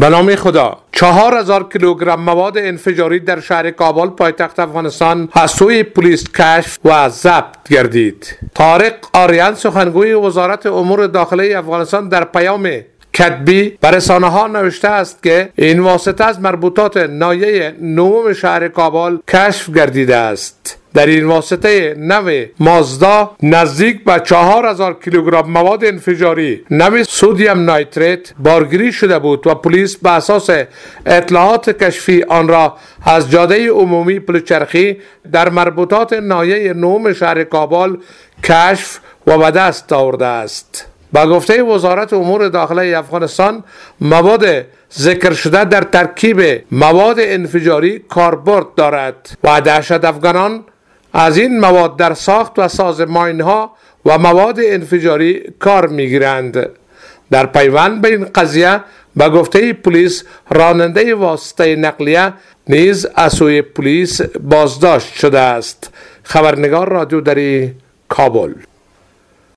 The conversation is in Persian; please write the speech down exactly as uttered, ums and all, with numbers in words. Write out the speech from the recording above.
به نام خدا. چهار هزار کیلوگرم مواد انفجاری در شهر کابل پایتخت افغانستان از سوی پلیس کشف و ضبط گردید. طارق آریان سخنگوی وزارت امور داخلی افغانستان در پیام کتبی بر رسانه ها نوشته است که این واسطه از مربوطات ناحیه نهم شهر کابل کشف گردیده است. در این واسطه نو مازدا نزدیک به چهار هزار کیلوگرم مواد انفجاری نو سودیم نایتریت بارگیری شده بود و پلیس به اساس اطلاعات کشفی آن را از جاده عمومی پلچرخی در مربوطات ناحیه نهم شهر کابل کشف و به دست آورده است. با گفته وزارت امور داخلی افغانستان، مواد ذکر شده در ترکیب مواد انفجاری کاربرد دارد و دهشت افغانان از این مواد در ساخت و ساز ماین‌ها و مواد انفجاری کار می‌گیرند. در پیوند به این قضیه به گفته پلیس، راننده واسطه نقلیه نیز از سوی پلیس بازداشت شده است. خبرنگار رادیو دری کابل.